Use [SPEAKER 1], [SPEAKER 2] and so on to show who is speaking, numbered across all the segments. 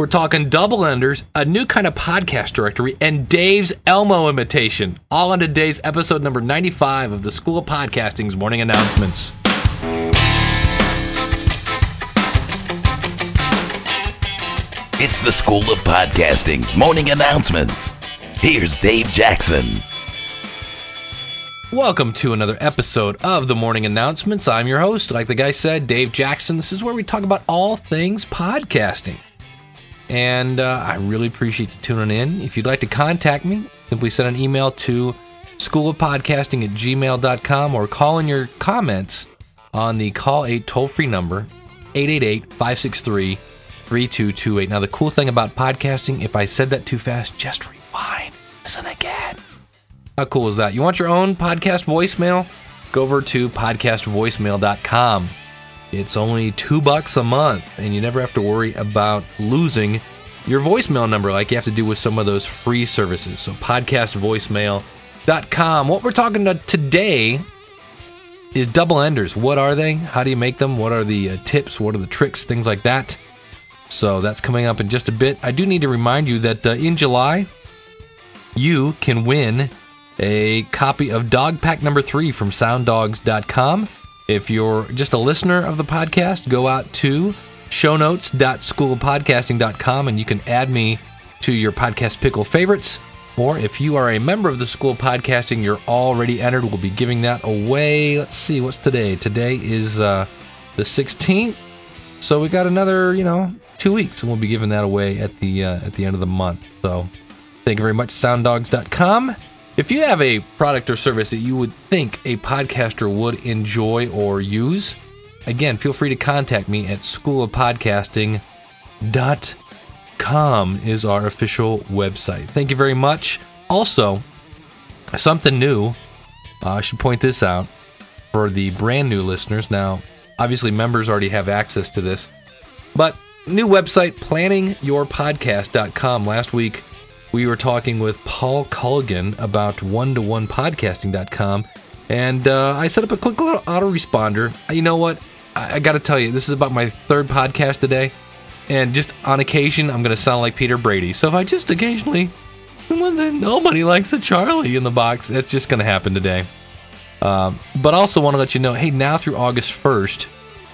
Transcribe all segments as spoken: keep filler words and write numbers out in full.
[SPEAKER 1] We're talking double enders, a new kind of podcast directory, and Dave's Elmo imitation. All on today's episode number ninety-five of the School of Podcasting's Morning Announcements.
[SPEAKER 2] It's the School of Podcasting's Morning Announcements. Here's Dave Jackson.
[SPEAKER 1] Welcome to another episode of the Morning Announcements. I'm your host, like the guy said, Dave Jackson. This is where we talk about all things podcasting. And uh, I really appreciate you tuning in. If you'd like to contact me, simply send an email to schoolofpodcasting at gmail dot com or call in your comments on the Call eight toll-free number, eight eight eight, five six three, three two two eight. Now, the cool thing about podcasting, if I said that too fast, just rewind. Listen again. How cool is that? You want your own podcast voicemail? Go over to podcast voicemail dot com. It's only two bucks a month, and you never have to worry about losing your voicemail number like you have to do with some of those free services. So podcast voicemail dot com. What we're talking about today is double enders. What are they? How do you make them? What are the uh, tips? What are the tricks? Things like that. So that's coming up in just a bit. I do need to remind you that uh, in July, you can win a copy of Dog Pack number three from sound dogs dot com. If you're just a listener of the podcast, go out to show notes dot school of podcasting dot com and you can add me to your podcast pickle favorites. Or if you are a member of the School of Podcasting, you're already entered. We'll be giving that away. Let's see, what's today? Today is uh, the sixteenth. So we got another, you know, two weeks, and we'll be giving that away at the uh, at the end of the month. So thank you very much, sound dogs dot com. If you have a product or service that you would think a podcaster would enjoy or use, again, feel free to contact me at school of podcasting dot com is our official website. Thank you very much. Also, something new, uh, I should point this out for the brand new listeners. Now, obviously, members already have access to this, but new website, planning your podcast dot com. Last week, we were talking with Paul Culligan about one to one podcasting dot com, and uh, I set up a quick little autoresponder. You know what? I, I got to tell you, this is about my third podcast today, and just on occasion, I'm going to sound like Peter Brady. So if I just occasionally, nobody likes a Charlie in the box, it's just going to happen today. Um, but also want to let you know, hey, now through August first,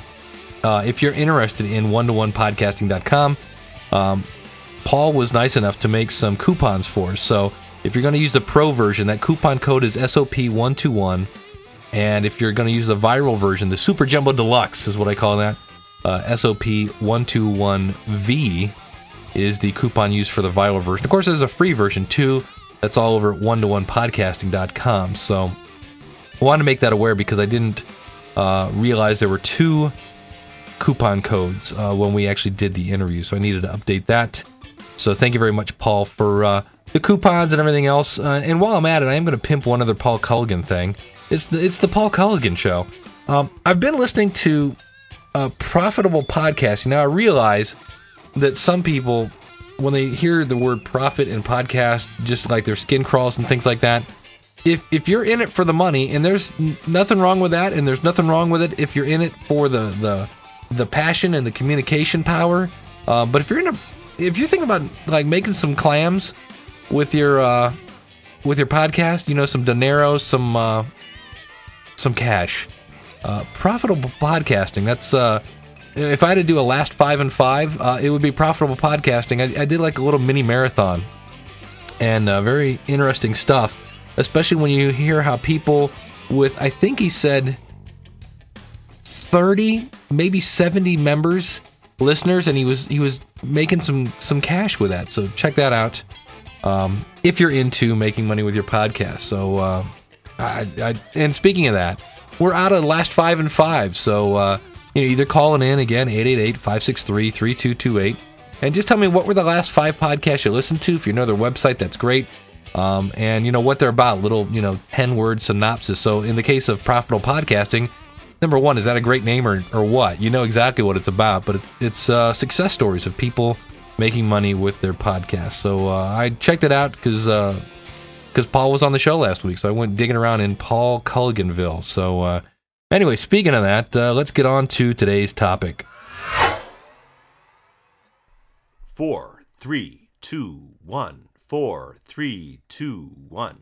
[SPEAKER 1] uh, if you're interested in one to one podcasting dot com, um, Paul was nice enough to make some coupons for us. So if you're going to use the pro version, that coupon code is S O P one two one. And if you're going to use the viral version, the Super Jumbo Deluxe is what I call that. Uh, S O P one two one V is the coupon used for the viral version. Of course, there's a free version too. That's all over at one to one podcasting dot com. So I wanted to make that aware because I didn't uh, realize there were two coupon codes uh, when we actually did the interview. So I needed to update that. So thank you very much, Paul, for uh, the coupons and everything else. Uh, and while I'm at it, I am going to pimp one other Paul Culligan thing. It's the, it's the Paul Culligan Show. Um, I've been listening to uh, profitable podcasting. Now, I realize that some people, when they hear the word profit and podcast, just like their skin crawls and things like that, if if you're in it for the money, and there's n- nothing wrong with that, and there's nothing wrong with it if you're in it for the, the, the passion and the communication power, uh, but if you're in a If you're thinking about like making some clams with your uh, with your podcast, you know, some dinero, some uh, some cash, uh, profitable podcasting. That's uh, if I had to do a last five and five, uh, it would be profitable podcasting. I, I did like a little mini marathon, and uh, very interesting stuff. Especially when you hear how people with, I think he said thirty, maybe seventy members, listeners, and he was he was making some some cash with that. So check that out um, if you're into making money with your podcast. So uh, I, I and speaking of that, we're out of the last five and five. So uh, you know, either calling in again eight eight eight, five six three, three two two eight and just tell me what were the last five podcasts you listened to. If you know their website, that's great. Um, and you know what they're about, little, you know, ten word synopsis. So in the case of profitable podcasting, number one, is that a great name or, or what? You know exactly what it's about, but it's, it's uh, success stories of people making money with their podcast. So uh, I checked it out because uh, because Paul was on the show last week, so I went digging around in Paul Culliganville. So uh, anyway, speaking of that, uh, let's get on to today's topic.
[SPEAKER 3] Four, three, two, one. Four, three, two, one.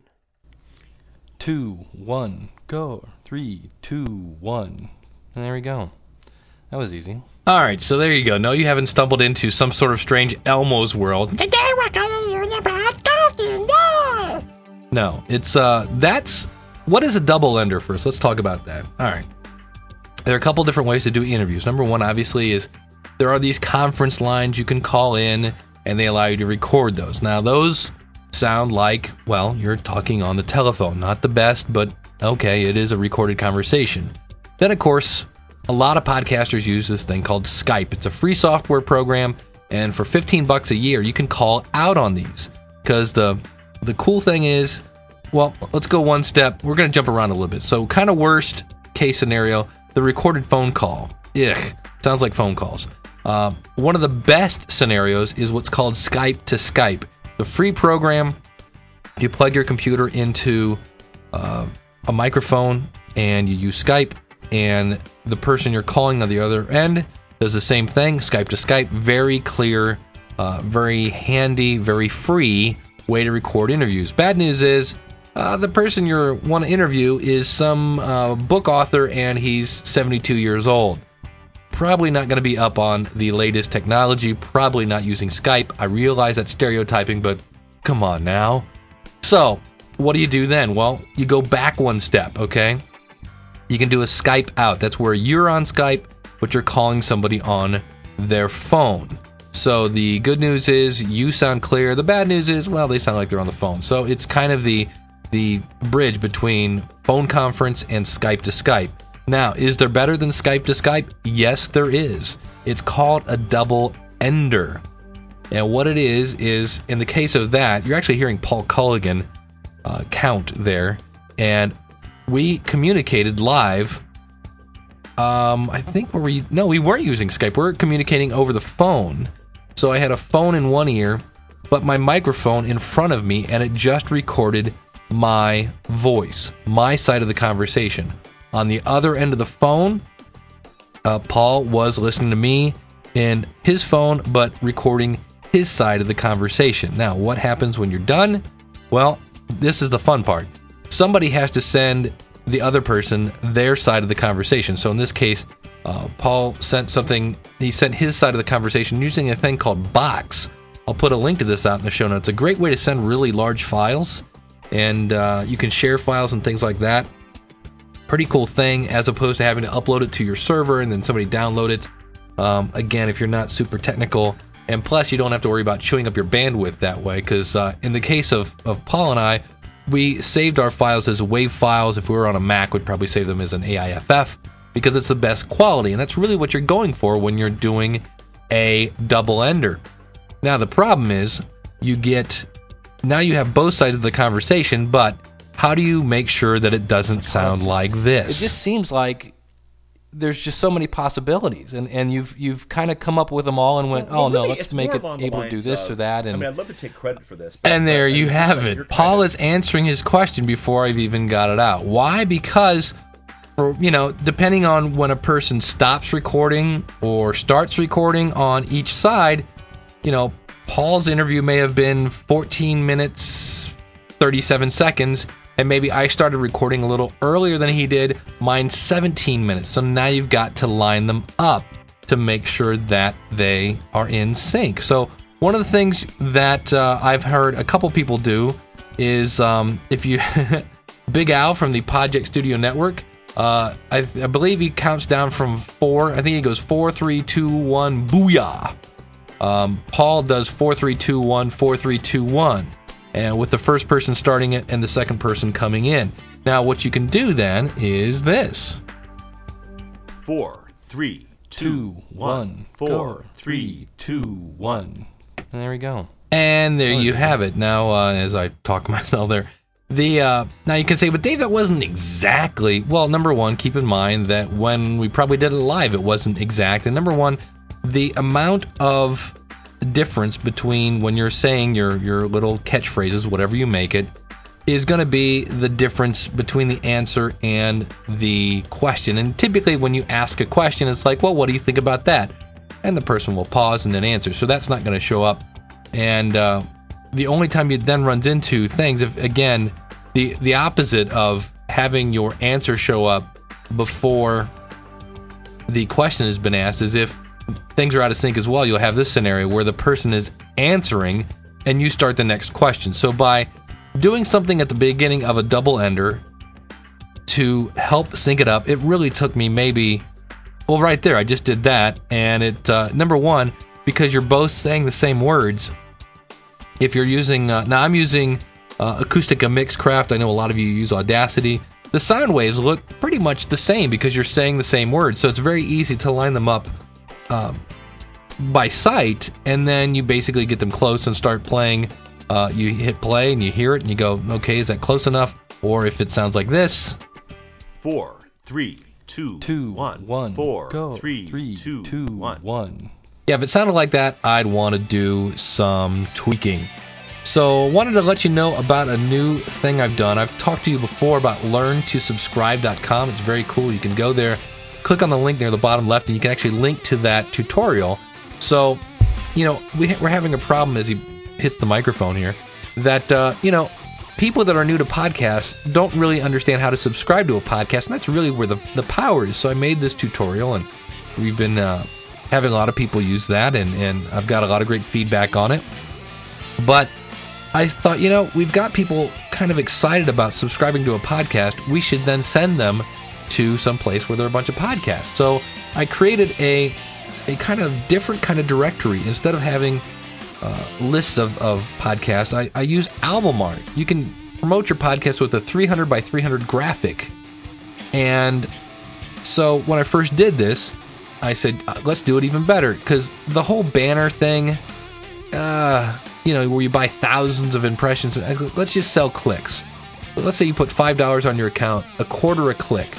[SPEAKER 1] Two, one, go. Three, two, one. And there we go. That was easy. All right, so there you go. No, you haven't stumbled into some sort of strange Elmo's world. Today we're going to learn about golfing. Yeah! No, it's, uh, that's, what is a double ender first? Let's talk about that. All right. There are a couple different ways to do interviews. Number one, obviously, is there are these conference lines you can call in, and they allow you to record those. Now, those sound like, well, you're talking on the telephone. Not the best, but okay, it is a recorded conversation. Then, of course, a lot of podcasters use this thing called Skype. It's a free software program, and for fifteen bucks a year, you can call out on these. Because the the cool thing is, well, let's go one step. We're going to jump around a little bit. So, kind of worst case scenario, the recorded phone call. Ugh, sounds like phone calls. Uh, one of the best scenarios is what's called Skype to Skype. The free program, you plug your computer into uh, a microphone and you use Skype, and the person you're calling on the other end does the same thing, Skype to Skype. Very clear, uh, very handy, very free way to record interviews. Bad news is uh, the person you want to interview is some uh, book author, and he's seventy-two years old. Probably not going to be up on the latest technology, probably not using Skype. I realize that's stereotyping, but come on now. So, what do you do then? Well, you go back one step, okay? You can do a Skype out. That's where you're on Skype, but you're calling somebody on their phone. So, the good news is you sound clear. The bad news is, well, they sound like they're on the phone. So, it's kind of the the bridge between phone conference and Skype to Skype. Now, is there better than Skype to Skype? Yes, there is. It's called a double ender. And what it is, is in the case of that, you're actually hearing Paul Culligan uh, count there. And we communicated live. Um, I think were we, no, we weren't using Skype. We were communicating over the phone. So I had a phone in one ear, but my microphone in front of me, and it just recorded my voice, my side of the conversation. On the other end of the phone, uh, Paul was listening to me in his phone, but recording his side of the conversation. Now, what happens when you're done? Well, this is the fun part. Somebody has to send the other person their side of the conversation. So in this case, uh, Paul sent something, he sent his side of the conversation using a thing called Box. I'll put a link to this out in the show notes. It's a great way to send really large files, and uh, you can share files and things like that. Pretty cool thing, as opposed to having to upload it to your server and then somebody download it. Um, again, if you're not super technical, and plus you don't have to worry about chewing up your bandwidth that way, because uh, in the case of, of Paul and I, we saved our files as WAV files. If we were on a Mac, we'd probably save them as an A I F F, because it's the best quality, and that's really what you're going for when you're doing a double ender. Now, the problem is, you get, now you have both sides of the conversation, but how do you make sure that it doesn't sound just, like this? It just seems like there's just so many possibilities, and, and you've you've kind of come up with them all and went, well, oh really, no, let's make it able to do this of, or that. And
[SPEAKER 3] I mean, I'd love to take credit for this.
[SPEAKER 1] And there you have it. Paul is answering his question before I've even got it out. Why? Because, for, you know, depending on when a person stops recording or starts recording on each side, you know, Paul's interview may have been fourteen minutes, thirty-seven seconds. And maybe I started recording a little earlier than he did, mine seventeen minutes. So now you've got to line them up to make sure that they are in sync. So one of the things that uh, I've heard a couple people do is um, if you... Big Al from the Podject Studio Network, uh, I, I believe he counts down from four. I think he goes four, three, two, one, booyah. Um, Paul does four, three, two, one, four, three, two, one. And with the first person starting it and the second person coming in. Now, what you can do then is this.
[SPEAKER 3] Four, three, two, two one. Four, three, two, one.
[SPEAKER 1] And there we go. And there you have it. Now, uh, as I talk myself there, the uh, now you can say, but Dave, that wasn't exactly. Well, number one, keep in mind that when we probably did it live, it wasn't exact. And number one, the amount of difference between when you're saying your your little catchphrases, whatever you make it, is going to be the difference between the answer and the question. And typically when you ask a question, it's like, well, what do you think about that? and the person will pause and then answer. So that's not going to show up. And uh, the only time it then runs into things, if again, the the opposite of having your answer show up before the question has been asked, is if things are out of sync as well, you'll have this scenario where the person is answering and you start the next question. So by doing something at the beginning of a double ender to help sync it up, it really took me maybe, well, right there, I just did that. And it, uh, number one, because you're both saying the same words, if you're using, uh, now I'm using uh, Acoustica Mixcraft. I know a lot of you use Audacity. The sound waves look pretty much the same because you're saying the same words. So it's very easy to line them up um, by sight, and then you basically get them close and start playing. Uh, you hit play and you hear it and you go, okay, is that close enough? Or if it sounds like this.
[SPEAKER 3] Four, three, two,
[SPEAKER 4] Two,
[SPEAKER 3] one,
[SPEAKER 4] one,
[SPEAKER 3] four,
[SPEAKER 4] go.
[SPEAKER 3] three,
[SPEAKER 4] Three,
[SPEAKER 3] two,
[SPEAKER 4] two,
[SPEAKER 3] one.
[SPEAKER 4] one.
[SPEAKER 1] Yeah, if it sounded like that, I'd want to do some tweaking. So I wanted to let you know about a new thing I've done. I've talked to you before about learn to subscribe dot com. It's very cool. You can go there, click on the link near the bottom left, and you can actually link to that tutorial. So, you know, we, we're having a problem as he hits the microphone here, that, uh, you know, people that are new to podcasts don't really understand how to subscribe to a podcast, and that's really where the, the power is. So I made this tutorial, and we've been uh, having a lot of people use that, and, and I've got a lot of great feedback on it. But I thought, you know, we've got people kind of excited about subscribing to a podcast. We should then send them to some place where there are a bunch of podcasts. So I created a a kind of different kind of directory. Instead of having uh, lists of, of podcasts, I, I use album art. You can promote your podcast with a three hundred by three hundred graphic. And so when I first did this, I said, uh, let's do it even better. Because the whole banner thing, uh, you know, where you buy thousands of impressions, I go, let's just sell clicks. Let's say you put five dollars on your account, a quarter a click.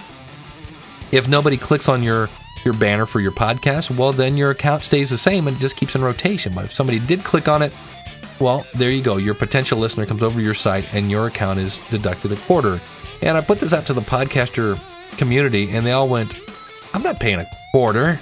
[SPEAKER 1] If nobody clicks on your, your banner for your podcast, well, then your account stays the same and it just keeps in rotation. But if somebody did click on it, well, there you go. Your potential listener comes over to your site and your account is deducted a quarter. And I put this out to the podcaster community and they all went, I'm not paying a quarter.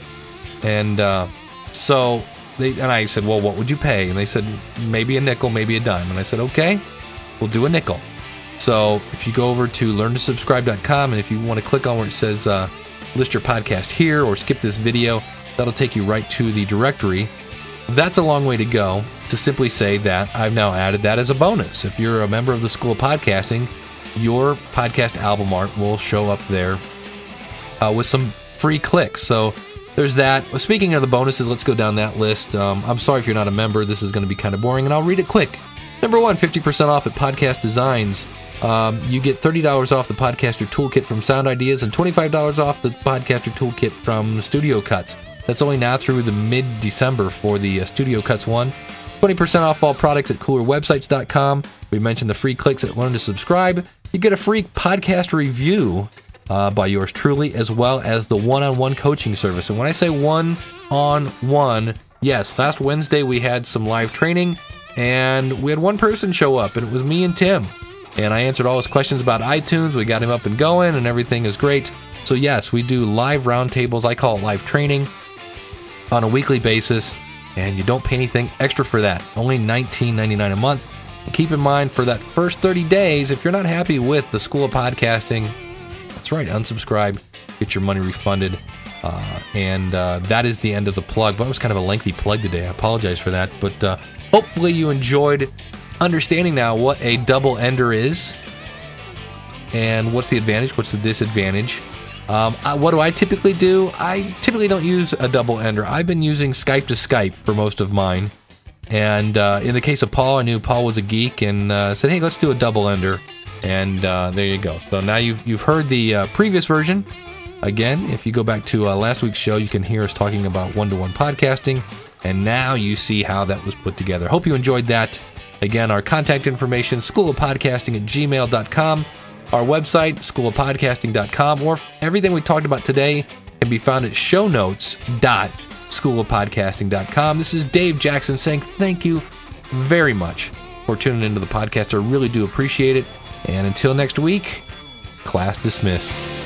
[SPEAKER 1] And uh, so they, and I said, well, what would you pay? And they said, maybe a nickel, maybe a dime. And I said, okay, we'll do a nickel. So if you go over to learn to subscribe dot com, and if you want to click on where it says uh, list your podcast here or skip this video, that'll take you right to the directory. That's a long way to go to simply say that I've now added that as a bonus. If you're a member of the School of Podcasting, your podcast album art will show up there uh, with some free clicks. So there's that. Well, speaking of the bonuses, let's go down that list. Um, I'm sorry if you're not a member. This is going to be kind of boring, and I'll read it quick. Number one, fifty percent off at Podcast Designs. Um, you get thirty dollars off the Podcaster Toolkit from Sound Ideas and twenty-five dollars off the Podcaster Toolkit from Studio Cuts. That's only now through the mid-December for the uh, Studio Cuts one. twenty percent off all products at cooler websites dot com. We mentioned the free clicks at Learn to Subscribe. You get a free podcast review uh, by yours truly, as well as the one-on-one coaching service. And when I say one-on-one, yes, last Wednesday we had some live training, and we had one person show up, and it was me and Tim. And I answered all his questions about iTunes. We got him up and going, and everything is great. So yes, we do live roundtables. I call it live training on a weekly basis, and you don't pay anything extra for that. Only nineteen ninety-nine a month. And keep in mind, for that first thirty days, if you're not happy with the School of Podcasting, that's right, unsubscribe, get your money refunded. Uh, and uh, that is the end of the plug. But it was kind of a lengthy plug today. I apologize for that. But uh, hopefully you enjoyed understanding now what a double ender is and what's the advantage, what's the disadvantage. Um, I, what do I typically do? I typically don't use a double ender. I've been using Skype to Skype for most of mine. And uh, in the case of Paul, I knew Paul was a geek and uh, said, hey, let's do a double ender. And uh, there you go. So now you've, you've heard the uh, previous version. Again, if you go back to uh, last week's show, you can hear us talking about one-to-one podcasting. And now you see how that was put together. Hope you enjoyed that. Again, our contact information, school of podcasting at gmail dot com. Our website, school of podcasting dot com, or everything we talked about today can be found at show notes dot school of podcasting dot com. This is Dave Jackson saying thank you very much for tuning into the podcast. I really do appreciate it. And until next week, class dismissed.